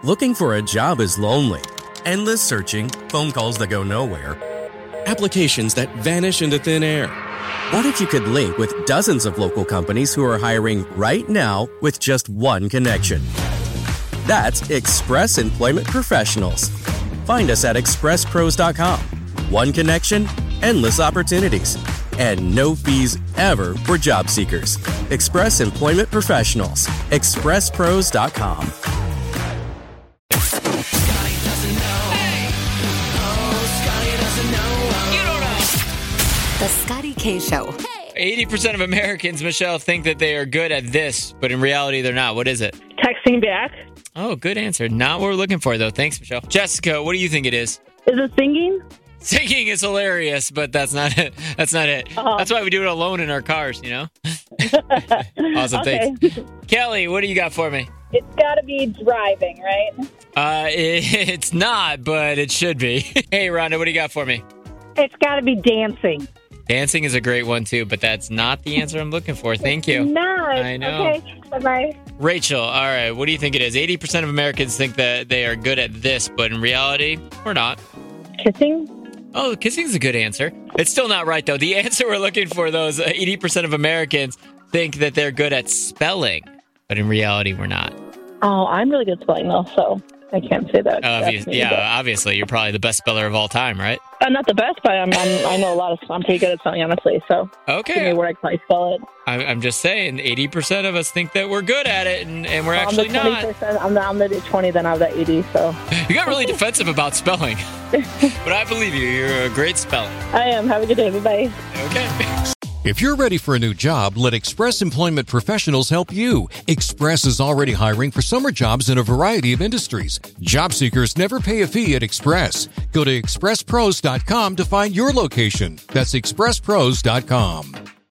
Looking for a job is lonely. Endless searching, phone calls that go nowhere, applications that vanish into thin air. What if you could link with dozens of local companies who are hiring right now with just one connection? That's Express Employment Professionals. Find us at expresspros.com. One connection, endless opportunities, and no fees ever for job seekers. Express Employment Professionals. expresspros.com. The Scotty K Show. 80% of Americans, Michelle, think that they are good at this, but in reality, they're not. What is it? Texting back. Oh, good answer. Not what we're looking for, though. Thanks, Michelle. Jessica, what do you think it is? Is it singing? Singing is hilarious, but that's not it. That's not it. That's why we do it alone in our cars, you know? Awesome, Okay. thanks. Kelly, what do you got for me? It's got to be driving, right? It's not, but it should be. Hey, Rhonda, what do you got for me? It's got to be dancing. Dancing is a great one, too, but that's not the answer I'm looking for. Thank you. Not. I know. Okay, bye-bye. Rachel, all right, what do you think it is? 80% of Americans think that they are good at this, but in reality, we're not. Kissing? Oh, kissing is a good answer. It's still not right, though. The answer we're looking for, though, is 80% of Americans think that they're good at spelling, but in reality, we're not. Oh, I'm really good at spelling, though, so I can't say that. Obviously, you're probably the best speller of all time, right? Not the best, but I know a lot of. I'm pretty good at spelling, honestly. So Okay. give me where I can probably spell it. I'm just saying, 80% of us think that we're good at it, and we're actually not. I'm the 20, then I'm the 80. So You got really defensive about spelling, but I believe you. You're a great speller. I am. Have a good day. Bye-bye. Okay. If you're ready for a new job, let Express Employment Professionals help you. Express is already hiring for summer jobs in a variety of industries. Job seekers never pay a fee at Express. Go to expresspros.com to find your location. That's expresspros.com.